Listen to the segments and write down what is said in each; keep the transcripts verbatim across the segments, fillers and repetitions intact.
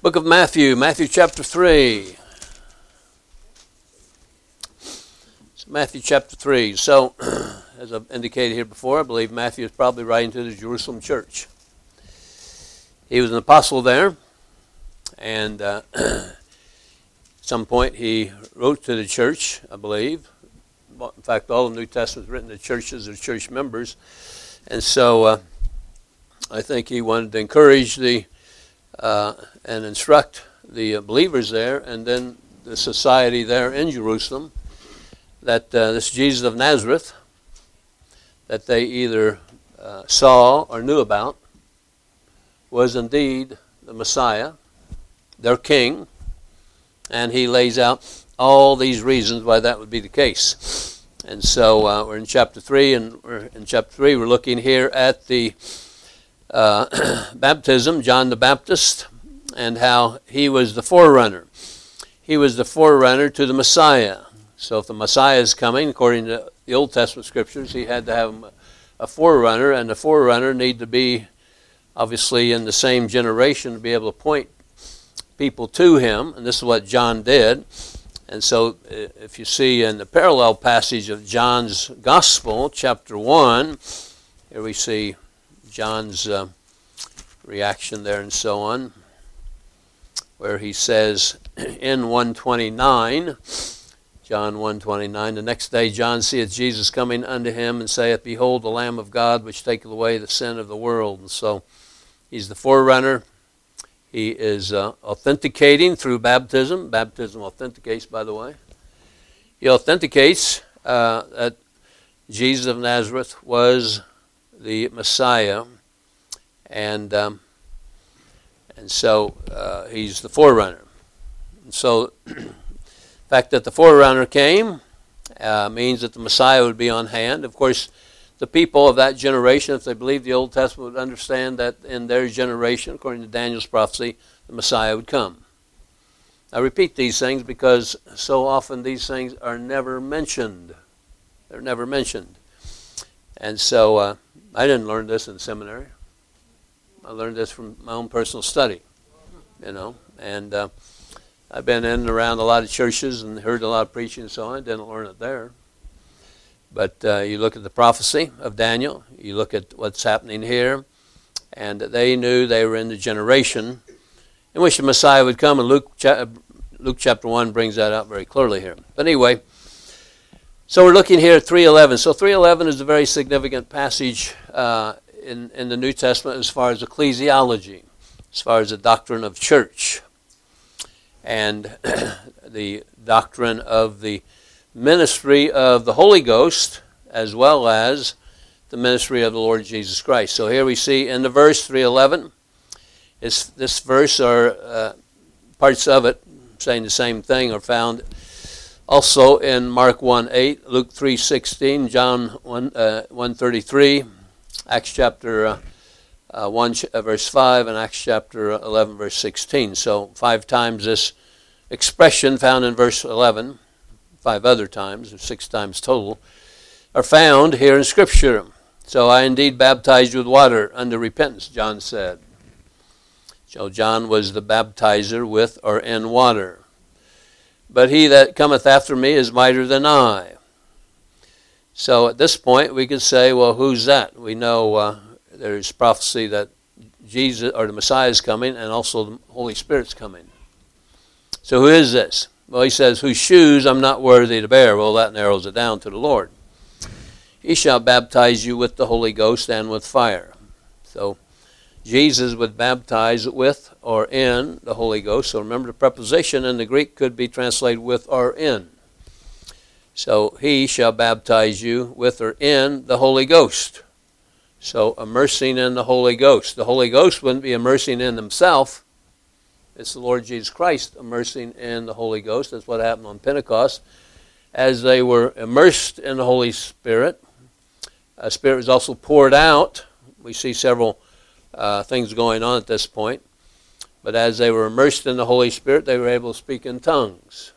Book of Matthew, Matthew chapter three. So Matthew chapter three. So, as I've indicated here before, I believe Matthew is probably writing to the Jerusalem church. He was an apostle there, and uh, at some point he wrote to the church, I believe. In fact, all the New Testament is written to churches or church members. And so uh, I think he wanted to encourage the uh, and instruct the believers there, and then the society there in Jerusalem, that uh, this Jesus of Nazareth, that they either uh, saw or knew about, was indeed the Messiah, their king, and he lays out all these reasons why that would be the case. And so uh, we're in chapter three, and we're in chapter three we're looking here at the uh, baptism, John the Baptist, and how he was the forerunner. He was the forerunner to the Messiah. So if the Messiah is coming, according to the Old Testament scriptures, he had to have a forerunner, and the forerunner need to be obviously in the same generation to be able to point people to him, and this is what John did. And so if you see in the parallel passage of John's Gospel, chapter one, here we see John's uh, reaction there and so on, where he says in one twenty-nine, John one twenty-nine, the next day John seeth Jesus coming unto him, and saith, Behold, the Lamb of God, which taketh away the sin of the world. And so he's the forerunner. He is uh, authenticating through baptism. Baptism authenticates, by the way. He authenticates uh, that Jesus of Nazareth was the Messiah, and um, and so uh, he's the forerunner. And so the fact that the forerunner came uh, means that the Messiah would be on hand. Of course, the people of that generation, if they believed the Old Testament, would understand that in their generation, according to Daniel's prophecy, the Messiah would come. I repeat these things because so often these things are never mentioned. They're never mentioned. And so uh, I didn't learn this in seminary. I learned this from my own personal study, you know. And uh, I've been in and around a lot of churches and heard a lot of preaching and so on. I didn't learn it there. But uh, you look at the prophecy of Daniel, you look at what's happening here, and they knew they were in the generation in which the Messiah would come, and Luke, cha- Luke chapter one brings that out very clearly here. But anyway, so we're looking here at three eleven. So three eleven is a very significant passage uh, in, in the New Testament as far as ecclesiology, as far as the doctrine of church, and the doctrine of the ministry of the Holy Ghost, as well as the ministry of the Lord Jesus Christ. So here we see in the verse three eleven, it's, this verse, or uh, parts of it saying the same thing, are found also in Mark one eight, Luke three sixteen, John one, uh, one thirty-three, Acts chapter uh, uh, one uh, verse five, and Acts chapter eleven verse sixteen. So five times this expression found in verse eleven, five other times, or six times total, are found here in Scripture. So I indeed baptized you with water unto repentance, John said. So John was the baptizer with or in water. But he that cometh after me is mightier than I. So at this point we could say, well, who's that? We know uh, there's prophecy that Jesus or the Messiah is coming, and also the Holy Spirit's coming. So who is this? Well, he says, whose shoes I'm not worthy to bear. Well, that narrows it down to the Lord. He shall baptize you with the Holy Ghost and with fire. So Jesus would baptize with or in the Holy Ghost. So remember, the preposition in the Greek could be translated with or in. So he shall baptize you with or in the Holy Ghost. So immersing in the Holy Ghost. The Holy Ghost wouldn't be immersing in himself. It's the Lord Jesus Christ immersing in the Holy Ghost. That's what happened on Pentecost. As they were immersed in the Holy Spirit, a Spirit was also poured out. We see several uh, things going on at this point. But as they were immersed in the Holy Spirit, they were able to speak in tongues.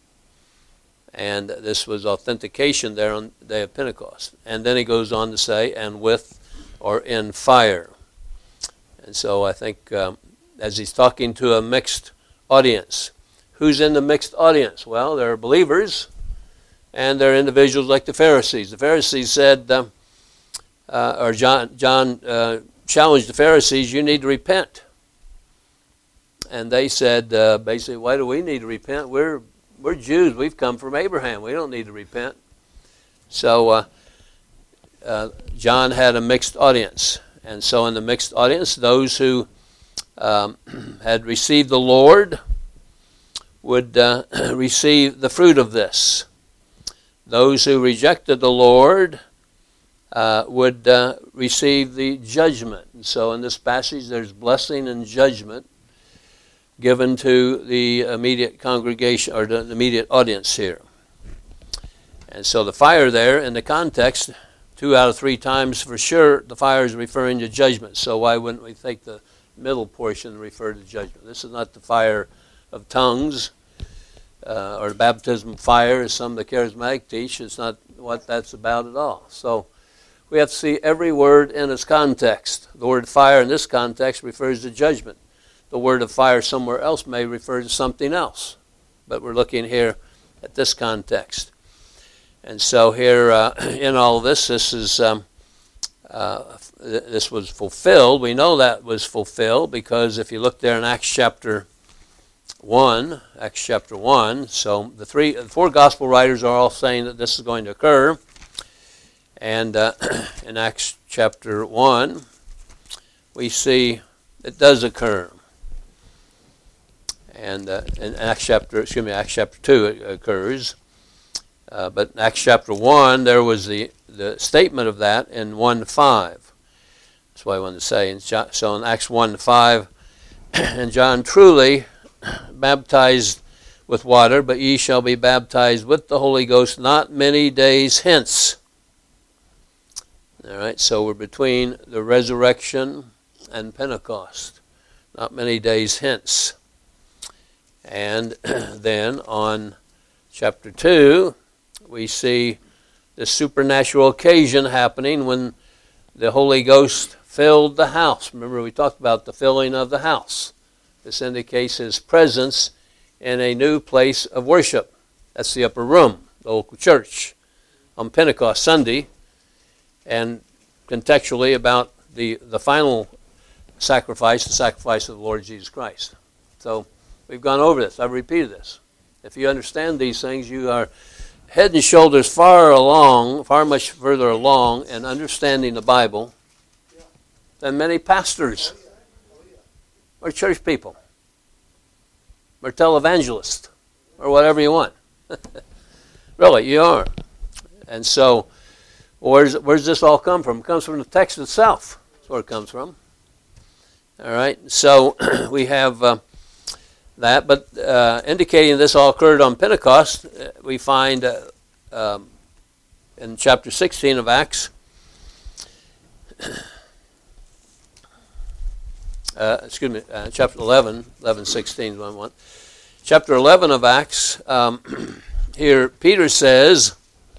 And this was authentication there on the day of Pentecost. And then he goes on to say, and with or in fire. And so I think um, as he's talking to a mixed audience. Who's in the mixed audience? Well, there are believers, and there are individuals like the Pharisees. The Pharisees said, uh, uh, or John, John uh, challenged the Pharisees, you need to repent. And they said, uh, basically, why do we need to repent? We're we're Jews. We've come from Abraham. We don't need to repent. So uh, uh, John had a mixed audience. And so in the mixed audience, those who um, had received the Lord would uh, receive the fruit of this. Those who rejected the Lord uh, would uh, receive the judgment. And so in this passage, there's blessing and judgment given to the immediate congregation, or the immediate audience here. And so the fire there, in the context, two out of three times for sure, the fire is referring to judgment. So why wouldn't we take the middle portion and refer to judgment? This is not the fire of tongues, uh, or the baptism of fire, as some of the charismatic teach. It's not what that's about at all. So we have to see every word in its context. The word fire in this context refers to judgment. The word of fire somewhere else may refer to something else. But we're looking here at this context. And so here uh, in all of this, this is um, uh, this was fulfilled. We know that was fulfilled because if you look there in Acts chapter one, Acts chapter one, so the three, the four gospel writers are all saying that this is going to occur. And uh, in Acts chapter one, we see it does occur. And uh, in Acts chapter, excuse me, Acts chapter two it occurs. Uh, but in Acts chapter one, there was the, the statement of that in one five. That's what I wanted to say. And so in Acts one five, and John truly baptized with water, but ye shall be baptized with the Holy Ghost not many days hence. All right, so we're between the resurrection and Pentecost, not many days hence. And then on chapter two, we see the supernatural occasion happening when the Holy Ghost filled the house. Remember, we talked about the filling of the house. This indicates his presence in a new place of worship. That's the upper room, the local church, on Pentecost Sunday, and contextually about the, the final sacrifice, the sacrifice of the Lord Jesus Christ. So we've gone over this. I've repeated this. If you understand these things, you are head and shoulders far along, far much further along in understanding the Bible than many pastors or church people or televangelists or whatever you want. Really, you are. And so, where's, where's this all come from? It comes from the text itself. That's where it comes from. All right, so we have uh, that, but uh, indicating this all occurred on Pentecost, uh, we find uh, um, in chapter sixteen of Acts, uh, excuse me, uh, chapter eleven, eleven sixteen is what I want. Chapter eleven of Acts, um, here Peter says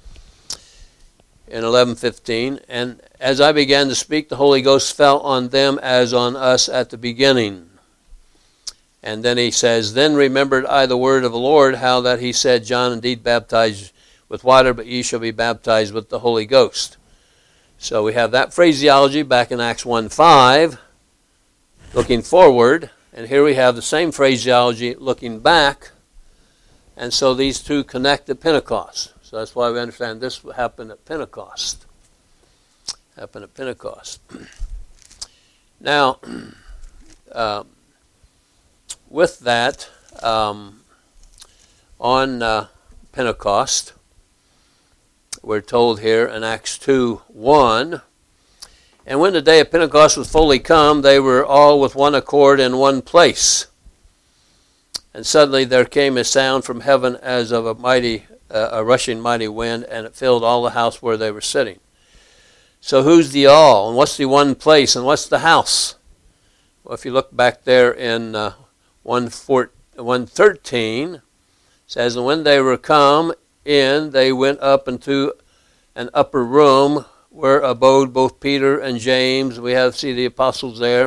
in eleven fifteen, and as I began to speak, the Holy Ghost fell on them as on us at the beginning. And then he says, then remembered I the word of the Lord, how that he said, John indeed baptized with water, but ye shall be baptized with the Holy Ghost. So we have that phraseology back in Acts one five, looking forward. And here we have the same phraseology looking back. And so these two connect at Pentecost. So that's why we understand this happened at Pentecost. Happened at Pentecost. Now, uh, with that, um, on uh, Pentecost, we're told here in Acts two one, and when the day of Pentecost was fully come, they were all with one accord in one place. And suddenly there came a sound from heaven as of a mighty, uh, a rushing mighty wind, and it filled all the house where they were sitting. So who's the all, and what's the one place, and what's the house? Well, if you look back there in uh, one thirteen, it says, and when they were come in, they went up into an upper room where abode both Peter and James. We have see the apostles there,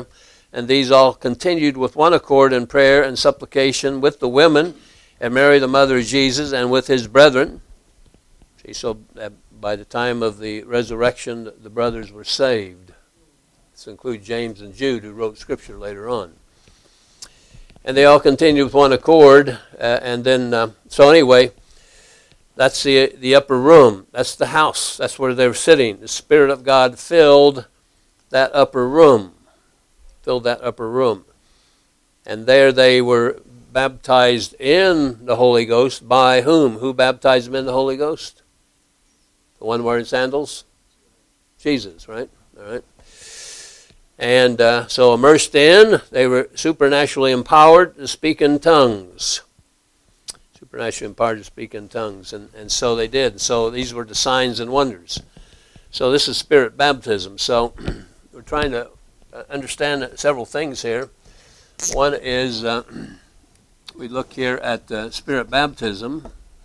And these all continued with one accord in prayer and supplication with the women, and Mary the mother of Jesus, and with his brethren. See, so by the time of the resurrection, the brothers were saved. This includes James and Jude, who wrote Scripture later on. And they all continued with one accord. Uh, and then, uh, so anyway, that's the the upper room. That's the house. That's where they were sitting. The Spirit of God filled that upper room. Filled that upper room. And there they were baptized in the Holy Ghost. By whom? Who baptized them in the Holy Ghost? The one wearing sandals? Jesus, right? All right. And uh, so immersed in, they were supernaturally empowered to speak in tongues. Supernaturally empowered to speak in tongues. And, and so they did. So these were the signs and wonders. So this is Spirit baptism. So we're trying to understand several things here. One is, uh, we look here at uh, Spirit baptism.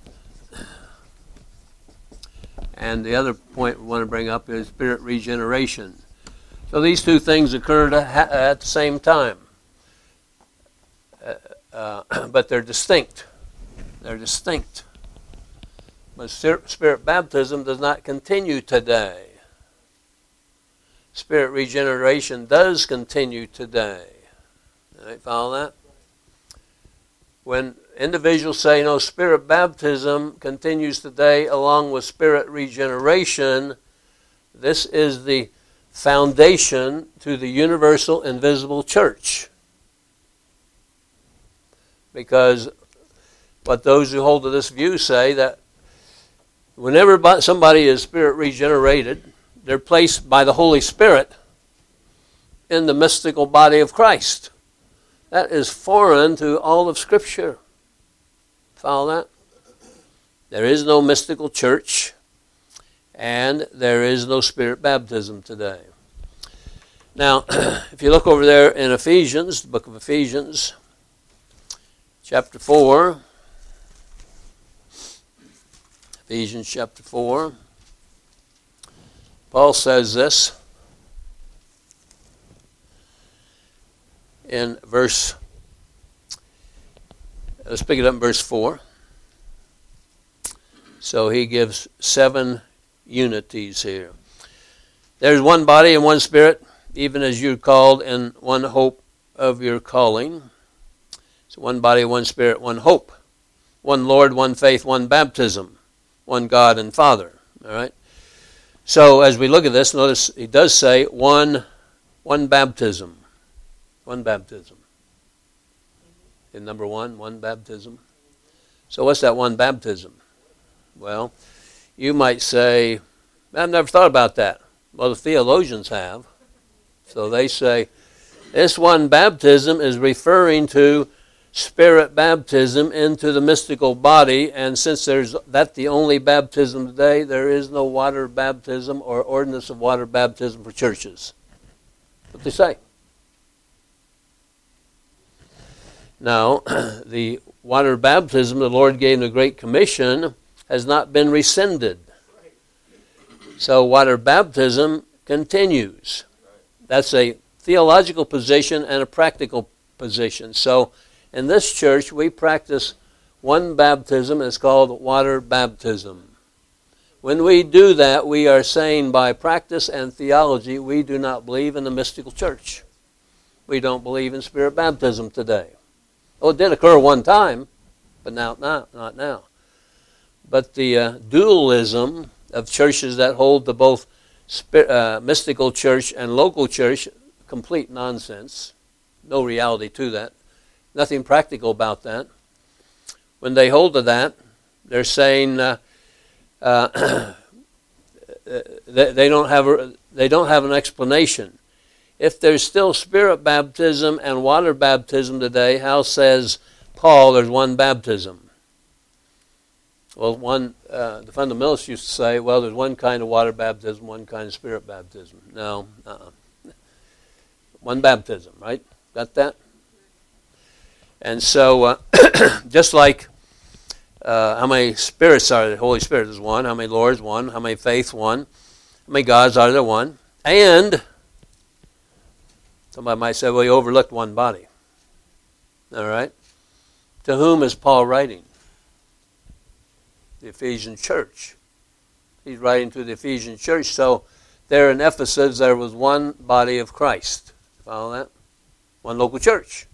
And the other point we want to bring up is Spirit regeneration. So these two things occurred at the same time. Uh, uh, but they're distinct. They're distinct. But Spirit baptism does not continue today. Spirit regeneration does continue today. All right, follow that? When individuals say, no, Spirit baptism continues today along with Spirit regeneration, this is the foundation to the universal invisible church. Because what those who hold to this view say that whenever somebody is Spirit regenerated, they're placed by the Holy Spirit in the mystical body of Christ. That is foreign to all of Scripture. Follow that? There is no mystical church, and there is no Spirit baptism today. Now, if you look over there in Ephesians, the book of Ephesians, chapter four, Ephesians chapter four, Paul says this in verse, let's pick it up in verse four. So he gives seven unities here. There's one body and one Spirit, even as you're called in one hope of your calling. So one body, one Spirit, one hope. One Lord, one faith, one baptism. One God and Father. All right? So as we look at this, notice he does say one, one baptism. One baptism. In number one, one baptism. So what's that one baptism? Well, you might say, I've never thought about that. Well, the theologians have. So they say, this one baptism is referring to Spirit baptism into the mystical body, and since there's that's the only baptism today, there is no water baptism or ordinance of water baptism for churches. That's what they say. Now, the water baptism the Lord gave in the Great Commission has not been rescinded. So water baptism continues. That's a theological position and a practical position. So in this church, we practice one baptism. It's called water baptism. When we do that, we are saying by practice and theology, we do not believe in the mystical church. We don't believe in Spirit baptism today. Oh, it did occur one time, but now, not, not now. But the uh, dualism of churches that hold to both spirit, uh, mystical church and local church, complete nonsense. No reality to that. Nothing practical about that. When they hold to that, they're saying uh, uh, they, they don't have a, they don't have an explanation. If there's still Spirit baptism and water baptism today, how says Paul there's one baptism? Well, one uh, the fundamentalists used to say, well, there's one kind of water baptism, one kind of Spirit baptism. No, uh-uh. One baptism, right? Got that? And so, uh, just like uh, how many spirits are there? The Holy Spirit is one. How many Lords? One. How many faiths? One. How many gods are there? One. And Somebody might say, well, he overlooked one body. All right? To whom is Paul writing? The Ephesian church. He's writing to the Ephesian church. So there in Ephesus, there was one body of Christ. Follow that? One local church.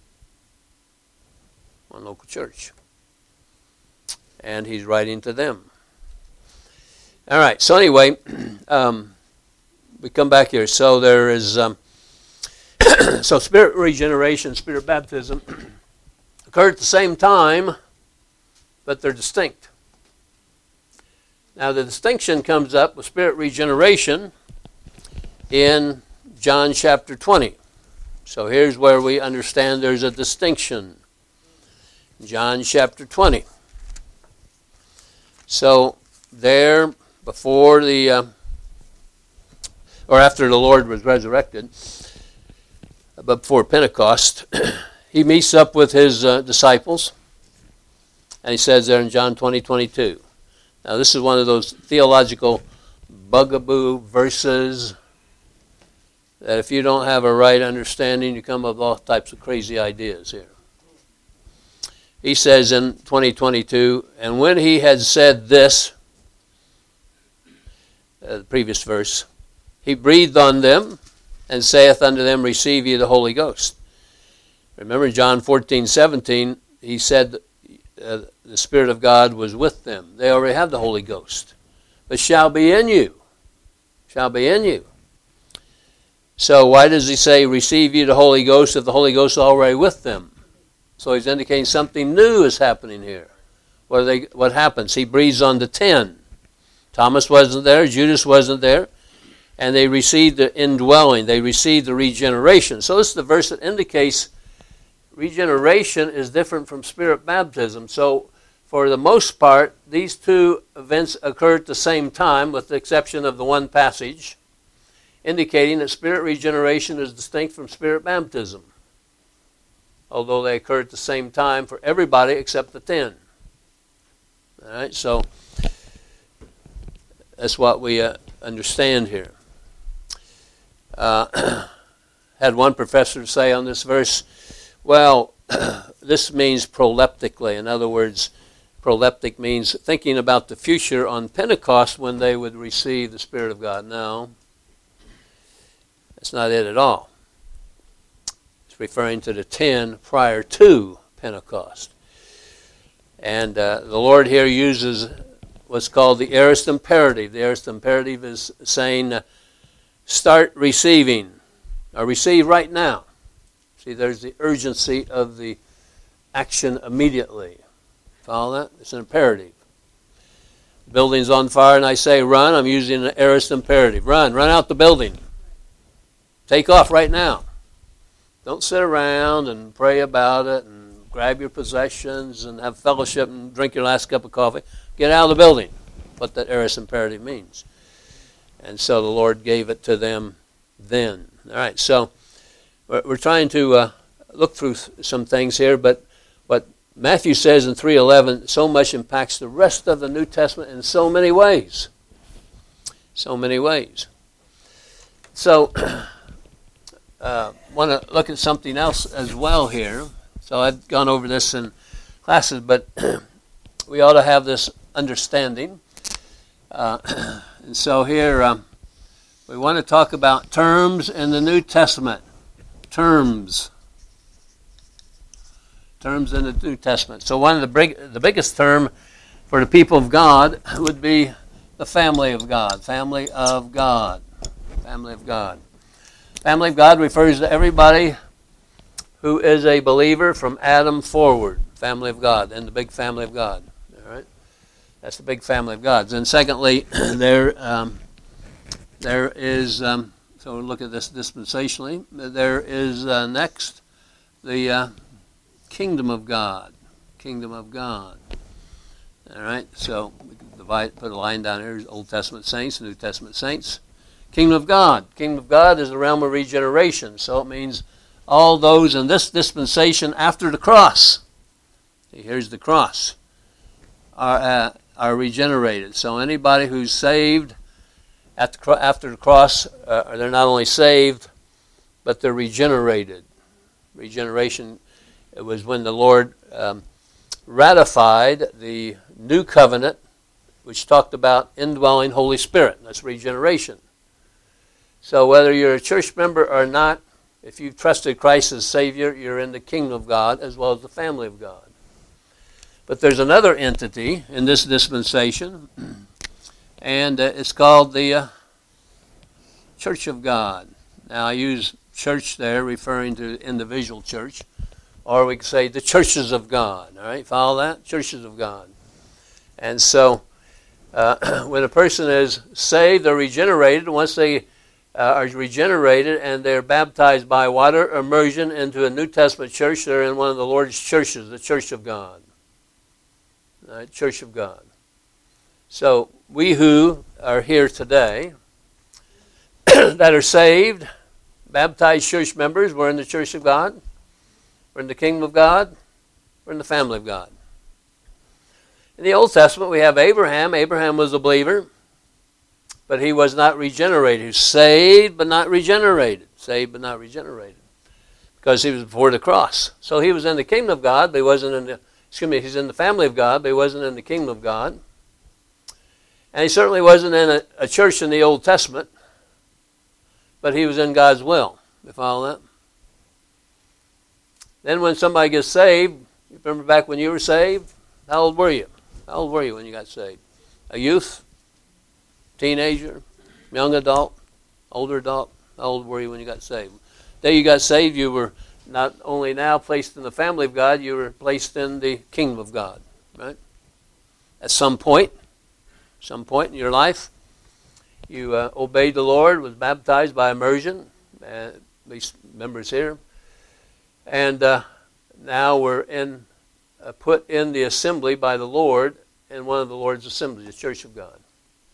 One local church. And he's writing to them. All right. So anyway, um, we come back here. So there is, um, so spirit regeneration, spirit baptism occurred at the same time, but they're distinct. Now the distinction comes up with spirit regeneration in John chapter twenty. So here's where we understand there's a distinction. John chapter twenty. So there, before the, uh, or after the Lord was resurrected, but before Pentecost, he meets up with his uh, disciples, and he says there in John twenty, twenty-two. Now this is one of those theological bugaboo verses that if you don't have a right understanding, you come up with all types of crazy ideas here. He says in twenty twenty-two, and when he had said this, uh, the previous verse, he breathed on them and saith unto them, receive ye the Holy Ghost. Remember John fourteen, seventeen, he said uh, the Spirit of God was with them. They already have the Holy Ghost. But shall be in you. Shall be in you. So why does he say, receive ye the Holy Ghost, if the Holy Ghost is already with them? So he's indicating something new is happening here. What, are they, what happens? He breathes on the ten. Thomas wasn't there. Judas wasn't there. And they received the indwelling. They received the regeneration. So this is the verse that indicates regeneration is different from spirit baptism. So for the most part, these two events occur at the same time, with the exception of the one passage, indicating that spirit regeneration is distinct from spirit baptism, although they occur at the same time for everybody except the ten. All right, so that's what we uh, understand here. Uh, had one professor say on this verse, well, this means proleptically. In other words, proleptic means thinking about the future on Pentecost when they would receive the Spirit of God. No, that's not it at all. It's referring to the ten prior to Pentecost. And uh, the Lord here uses what's called the aorist imperative. The aorist imperative is saying, uh, start receiving, or receive right now. See, there's the urgency of the action immediately. Follow that? It's an imperative. The building's on fire and I say run, I'm using an aorist imperative. Run, run out the building. Take off right now. Don't sit around and pray about it and grab your possessions and have fellowship and drink your last cup of coffee. Get out of the building. What that aorist imperative means. And so the Lord gave it to them then. All right, so we're trying to uh, look through some things here, but what Matthew says in three eleven so much impacts the rest of the New Testament in so many ways. So many ways. So I uh, want to look at something else as well here. So I've gone over this in classes, but we ought to have this understanding. Uh, and so here um, we want to talk about terms in the New Testament. Terms. Terms in the New Testament. So one of the big, the biggest term for the people of God would be the family of God. Family of God. Family of God. Family of God refers to everybody who is a believer from Adam forward. Family of God. And the big family of God. All right? That's the big family of God. And secondly, there, um, there is... Um, So we'll look at this dispensationally. There is uh, next the uh, kingdom of God. Kingdom of God. All right, so we can divide, put a line down here. Old Testament saints, New Testament saints. Kingdom of God. Kingdom of God is the realm of regeneration. So it means all those in this dispensation after the cross. See, here's the cross. Are, uh, are regenerated. So anybody who's saved At the, after the cross, uh, they're not only saved, but they're regenerated. Regeneration, it was when the Lord um, ratified the new covenant, which talked about indwelling Holy Spirit. That's regeneration. So whether you're a church member or not, if you've trusted Christ as Savior, you're in the kingdom of God as well as the family of God. But there's another entity in this dispensation, and uh, it's called the uh, Church of God. Now I use church there referring to individual church, or we could say the churches of God. All right, follow that? Churches of God. And so uh, when a person is saved or regenerated, once they uh, are regenerated and they're baptized by water immersion into a New Testament church, they're in one of the Lord's churches, the Church of God. All right, Church of God. So we who are here today that are saved, baptized church members, we're in the Church of God, we're in the kingdom of God, we're in the family of God. In the Old Testament, we have Abraham. Abraham was a believer, but he was not regenerated. He was saved, but not regenerated. Saved, but not regenerated. Because he was before the cross. So he was in the kingdom of God, but he wasn't in the, excuse me, he's in the family of God, but he wasn't in the kingdom of God. And he certainly wasn't in a, a church in the Old Testament, but he was in God's will. You follow that? Then when somebody gets saved, you remember back when you were saved? How old were you? How old were you when you got saved? A youth? Teenager? Young adult? Older adult? How old were you when you got saved? The day you got saved, you were not only now placed in the family of God, you were placed in the kingdom of God. Right? At some point, some point in your life, you uh, obeyed the Lord, was baptized by immersion, uh, at least members here. And uh, now we're in, uh, put in the assembly by the Lord in one of the Lord's assemblies, the Church of God.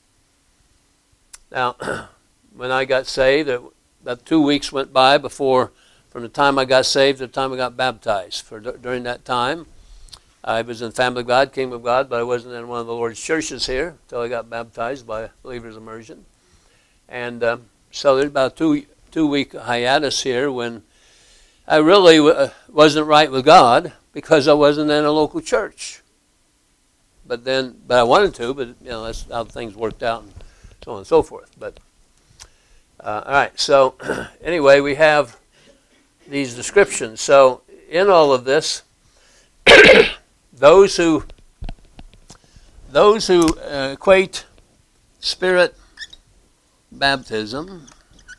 Now, when I got saved, it, about two weeks went by before, from the time I got saved to the time I got baptized. For during that time, I was in Family of God, Kingdom of God, but I wasn't in one of the Lord's churches here until I got baptized by believer's immersion. And uh, so there's about a two, two-week hiatus here when I really w- wasn't right with God because I wasn't in a local church. But then, but I wanted to, but you know that's how things worked out and so on and so forth. But uh, all right, so anyway, we have these descriptions. So in all of this, those who those who uh, equate Spirit baptism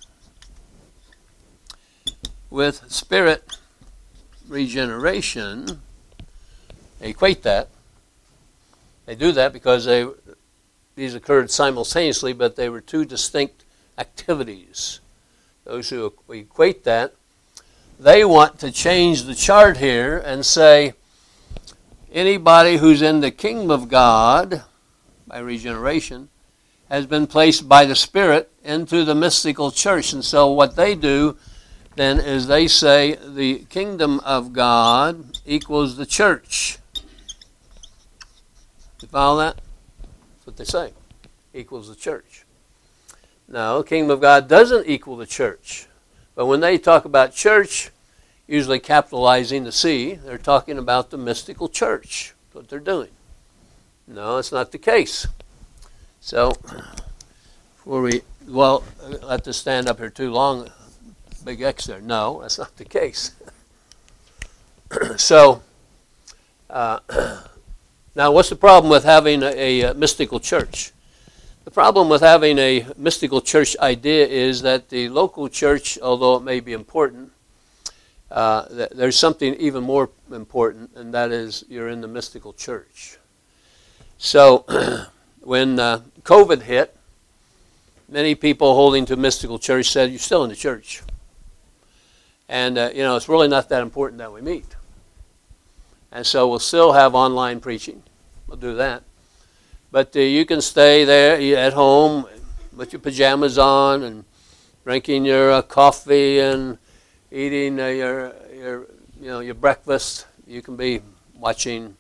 with Spirit regeneration, they equate that. They do that because they these occurred simultaneously, but they were two distinct activities. Those who equate that, they want to change the chart here and say anybody who's in the kingdom of God by regeneration has been placed by the Spirit into the mystical church. And so what they do then is they say the kingdom of God equals the church. You follow that? That's what they say. Equals the church. No, the kingdom of God doesn't equal the church. But when they talk about church, usually capitalizing the C, they're talking about the mystical church. That's what they're doing. No, it's not the case. So, before we, well, let this stand up here too long, big X there. No, that's not the case. So, uh, now what's the problem with having a, a mystical church? The problem with having a mystical church idea is that the local church, although it may be important, uh, th- there's something even more important, and that is you're in the mystical church. So, when uh, COVID hit, many people holding to mystical church said, you're still in the church. And, uh, you know, it's really not that important that we meet. And so we'll still have online preaching. We'll do that. But uh, you can stay there at home with your pajamas on and drinking your uh, coffee and eating uh, your, your, you know, your breakfast. You can be watching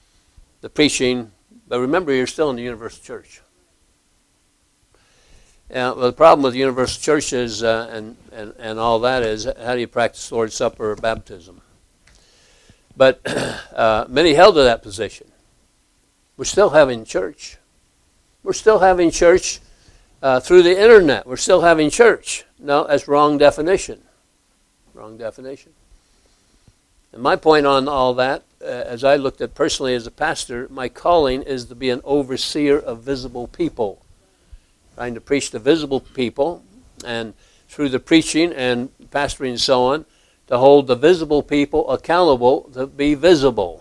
the preaching. But remember, you're still in the universal church. Yeah, well, the problem with universal churches uh, and, and, and all that is, how do you practice Lord's Supper or baptism? But uh, many held to that position. We're still having church. We're still having church uh, through the internet. We're still having church. No, that's wrong definition. Wrong definition. And my point on all that, uh, as I looked at personally as a pastor, my calling is to be an overseer of visible people. Trying to preach to visible people, and through the preaching and pastoring and so on, to hold the visible people accountable to be visible.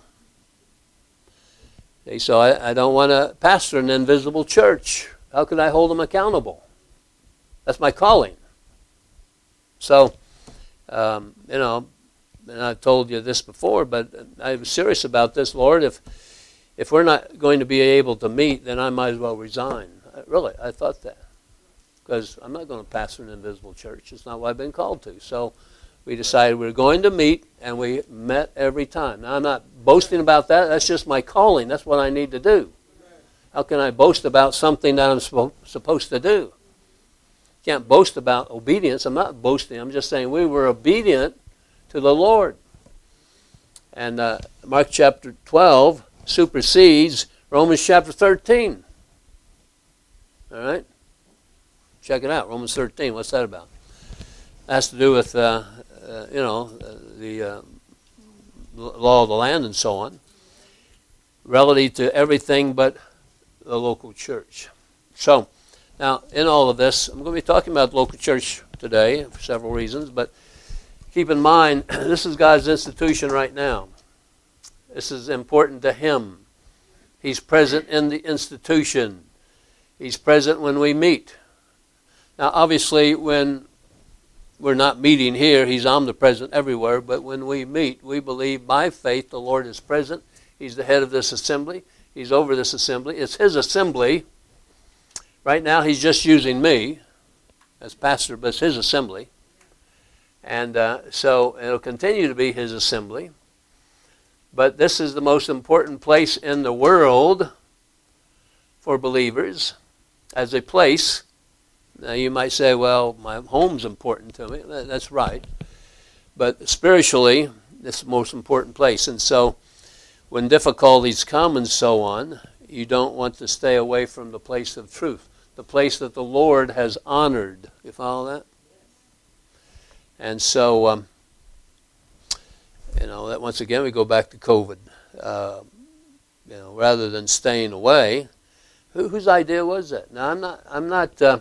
Okay, so I, I don't want to pastor an invisible church. How can I hold them accountable? That's my calling. So, um, you know, and I've told you this before, but I was serious about this, Lord. If if we're not going to be able to meet, then I might as well resign. Really, I thought that. Because I'm not going to pastor an invisible church. It's not what I've been called to. So we decided we were going to meet, and we met every time. Now, I'm not boasting about that. That's just my calling. That's what I need to do. How can I boast about something that I'm sp- supposed to do? Can't boast about obedience. I'm not boasting. I'm just saying we were obedient to the Lord. And uh, Mark chapter twelve supersedes Romans chapter thirteen. All right? Check it out, Romans thirteen. What's that about? It has to do with, uh, uh, you know, uh, the uh, law of the land and so on, relative to everything but the local church. So, now, in all of this, I'm going to be talking about the local church today for several reasons, but keep in mind, this is God's institution right now. This is important to Him. He's present in the institution. He's present when we meet. Now, obviously, when we're not meeting here, He's omnipresent everywhere, but when we meet, we believe by faith the Lord is present. He's the head of this assembly. He's over this assembly. It's His assembly. Right now, He's just using me as pastor, but it's His assembly. And uh, so it'll continue to be His assembly. But this is the most important place in the world for believers as a place. Now you might say, well, my home's important to me. That's right. But spiritually, it's the most important place. And so when difficulties come and so on, you don't want to stay away from the place of truth, the place that the Lord has honored. You follow that? And so, um, you know, that once again we go back to COVID. Uh, you know, rather than staying away, who, whose idea was that? Now, I'm not. I'm not uh,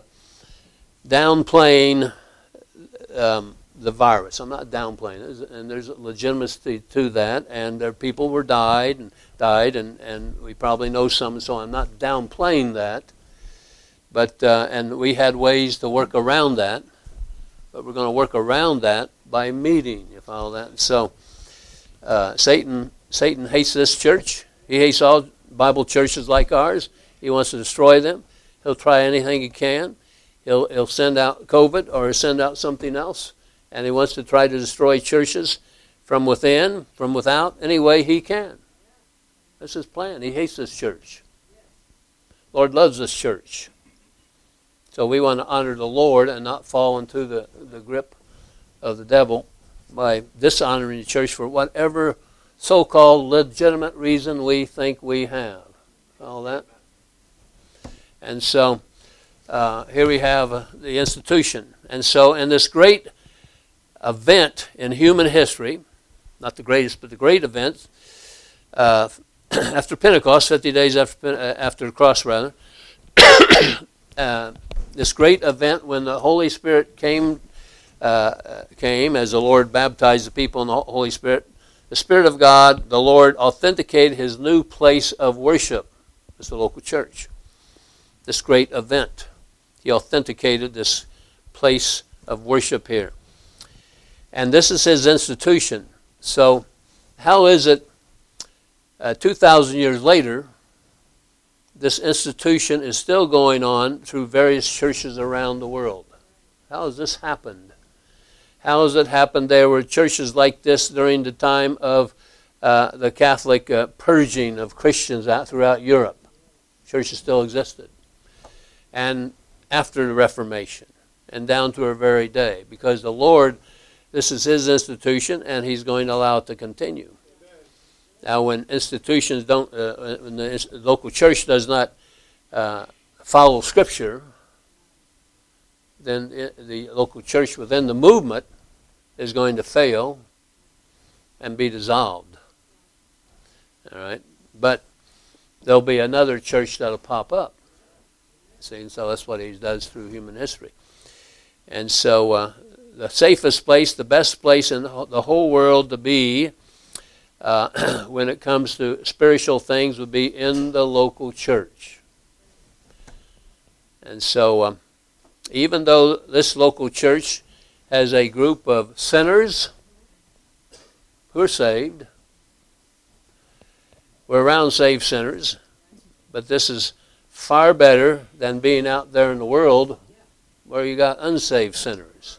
downplaying um, the virus. I'm not downplaying it, and there's legitimacy to that. And there people were died and died, and, and we probably know some. And so I'm not downplaying that. But uh, and we had ways to work around that. But we're going to work around that by meeting. You follow that? So uh, Satan Satan hates this church. He hates all Bible churches like ours. He wants to destroy them. He'll try anything he can. He'll he'll send out COVID or send out something else, and he wants to try to destroy churches from within, from without, any way he can. That's his plan. He hates this church. Lord loves this church. So we want to honor the Lord and not fall into the, the grip of the devil by dishonoring the church for whatever so-called legitimate reason we think we have. All that. And so uh, here we have uh, the institution. And so in this great event in human history, not the greatest, but the great event, uh, after Pentecost, fifty days after, uh, after the cross, rather, uh, this great event when the Holy Spirit came, uh, came as the Lord baptized the people in the Holy Spirit, the Spirit of God, the Lord, authenticated His new place of worship as the local church. This great event. He authenticated this place of worship here. And this is His institution. So how is it uh, two thousand years later, this institution is still going on through various churches around the world? How has this happened? How has it happened? There were churches like this during the time of uh, the Catholic uh, purging of Christians out throughout Europe. Churches still existed. And after the Reformation and down to our very day, because the Lord, this is his institution, and he's going to allow it to continue. Now, when institutions don't, uh, when the local church does not uh, follow Scripture, then it, the local church within the movement is going to fail and be dissolved. All right, but there'll be another church that'll pop up. See, and so that's what he does through human history. And so, uh, the safest place, the best place in the whole world to be uh, when it comes to spiritual things would be in the local church. And so, um, even though this local church has a group of sinners who are saved, we're around saved sinners, but this is far better than being out there in the world where you got unsaved sinners.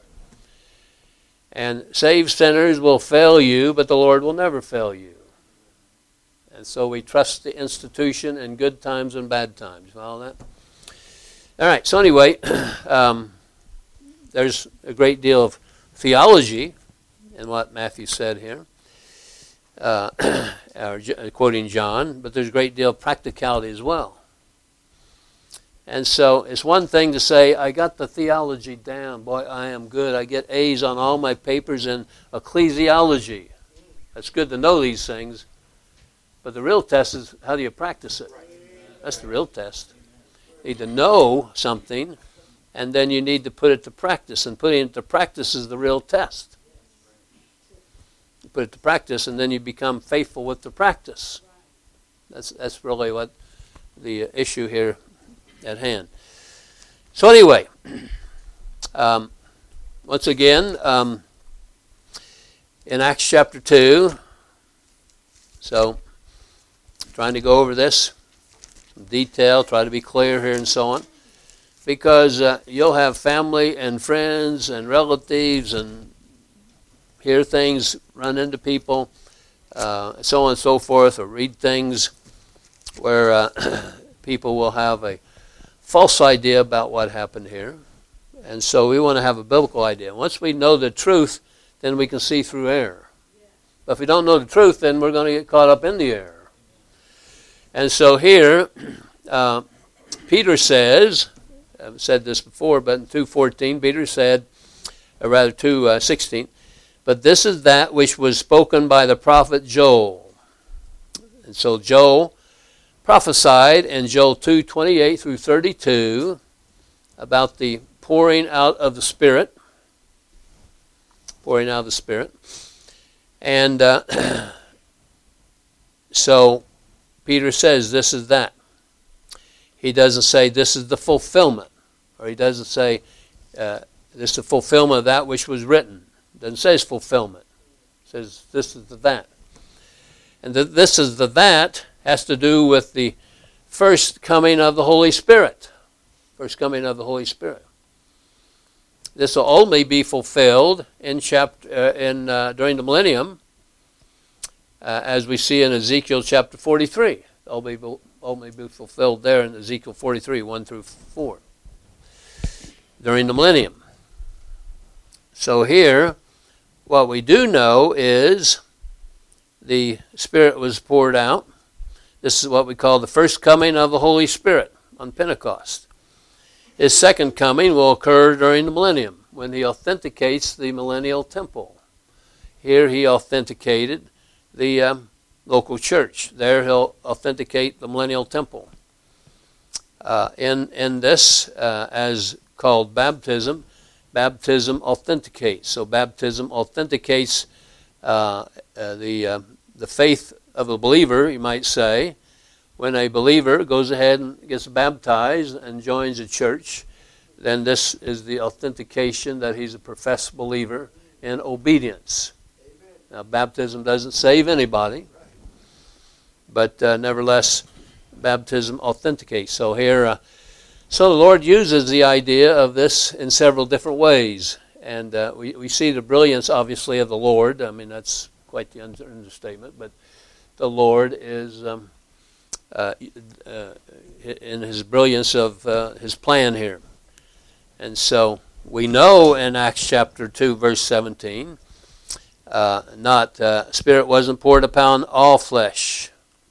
And saved sinners will fail you, but the Lord will never fail you. And so we trust the institution in good times and bad times. Follow that? All right, so anyway, um, there's a great deal of theology in what Matthew said here, uh, or, quoting John, but there's a great deal of practicality as well. And so it's one thing to say, I got the theology down. Boy, I am good. I get A's on all my papers in ecclesiology. That's good to know these things. But the real test is, how do you practice it? That's the real test. You need to know something, and then you need to put it to practice. And putting it to practice is the real test. You put it to practice, and then you become faithful with the practice. That's, that's really what the issue here at hand. So anyway, um, once again, um, in Acts chapter two, so trying to go over this in detail, try to be clear here and so on, because uh, you'll have family and friends and relatives and hear things, run into people, uh, so on and so forth, or read things where uh, people will have a false idea about what happened here. And so we want to have a biblical idea. Once we know the truth, then we can see through error. But if we don't know the truth, then we're going to get caught up in the error. And so here, uh, Peter says, I've said this before, but in two fourteen, Peter said, or rather two sixteen, but this is that which was spoken by the prophet Joel. And so Joel prophesied in Joel two twenty-eight through thirty-two about the pouring out of the Spirit, pouring out of the Spirit. And uh, so Peter says this is that. He doesn't say this is the fulfillment, or he doesn't say uh, this is the fulfillment of that which was written. It doesn't say it's fulfillment. It says this is the that. And the, this is the that has to do with the first coming of the Holy Spirit. First coming of the Holy Spirit. This will only be fulfilled in chapter uh, in uh, during the millennium, uh, as we see in Ezekiel chapter forty-three. It'll be only be fulfilled there in Ezekiel forty-three, one through four. During the millennium. So here, what we do know is the Spirit was poured out. This is what we call the first coming of the Holy Spirit on Pentecost. His second coming will occur during the millennium, when he authenticates the millennial temple. Here he authenticated the um, local church. There he'll authenticate the millennial temple. Uh, in, in this, uh, as called baptism, baptism authenticates. So baptism authenticates uh, uh, the, uh, the faith of a believer, you might say. When a believer goes ahead and gets baptized and joins a church, then this is the authentication that he's a professed believer in obedience. Now, baptism doesn't save anybody, but uh, nevertheless, baptism authenticates. So here, uh, so the Lord uses the idea of this in several different ways, and uh, we we see the brilliance, obviously, of the Lord. I mean, that's quite the understatement, but the Lord is um, uh, uh, in his brilliance of uh, his plan here. And so we know in Acts chapter two, verse seventeen, uh, not uh, Spirit wasn't poured upon all flesh.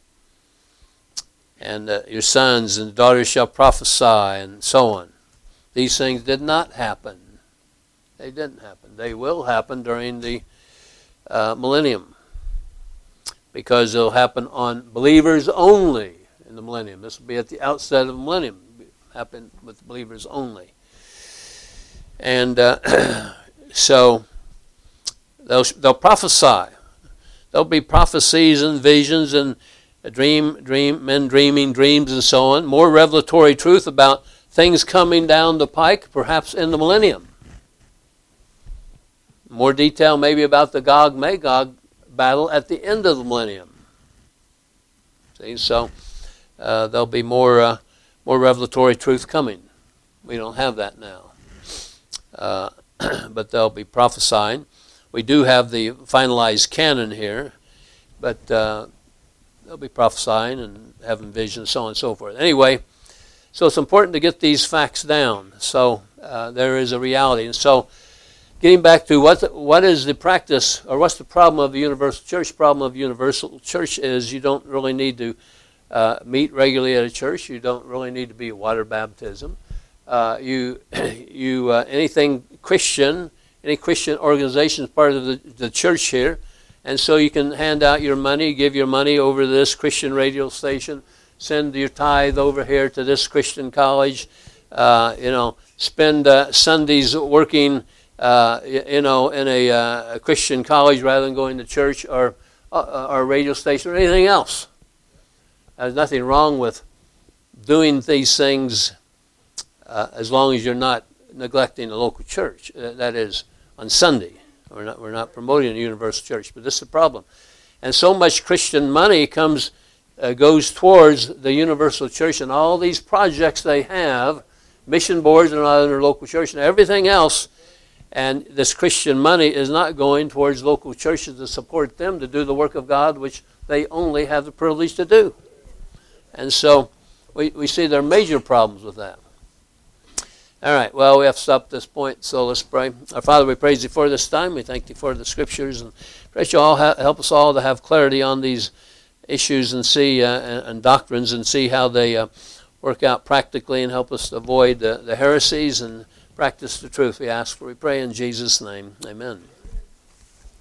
And uh, your sons and daughters shall prophesy, and so on. These things did not happen. They didn't happen. They will happen during the uh, millennium, because they'll happen on believers only in the millennium. This will be at the outset of the millennium. Happen with believers only. And uh, so they'll, they'll prophesy. There'll be prophecies and visions and dream, dream, men dreaming dreams and so on. More revelatory truth about things coming down the pike, perhaps in the millennium. More detail maybe about the Gog-Magog battle at the end of the millennium. See, so uh, there'll be more uh, more revelatory truth coming. We don't have that now, uh, but they'll be prophesying. We do have the finalized canon here, but uh, they'll be prophesying and having visions, and so on and so forth. Anyway, so it's important to get these facts down. So uh, there is a reality, and so. Getting back to what the, what is the practice, or what's the problem of the universal church? Problem of universal church is you don't really need to uh, meet regularly at a church. You don't really need to be a water baptism. Uh, you, you uh, anything Christian, any Christian organization is part of the, the church here, and so you can hand out your money, give your money over to this Christian radio station, send your tithe over here to this Christian college. Uh, you know, spend uh, Sundays working. Uh, you know, in a, uh, a Christian college rather than going to church or uh, or radio station or anything else. There's nothing wrong with doing these things uh, as long as you're not neglecting the local church. Uh, that is, on Sunday. We're not we're not promoting a universal church, but this is the problem. And so much Christian money comes uh, goes towards the universal church and all these projects they have, mission boards and other local church and everything else. And this Christian money is not going towards local churches to support them to do the work of God, which they only have the privilege to do. And so we, we see there are major problems with that. All right, well, we have to stop at this point, so let's pray. Our Father, we praise you for this time. We thank you for the Scriptures, and pray you all ha- help us all to have clarity on these issues and see uh, and, and doctrines and see how they uh, work out practically, and help us to avoid uh, the heresies and practice the truth we ask for. We pray in Jesus' name. Amen.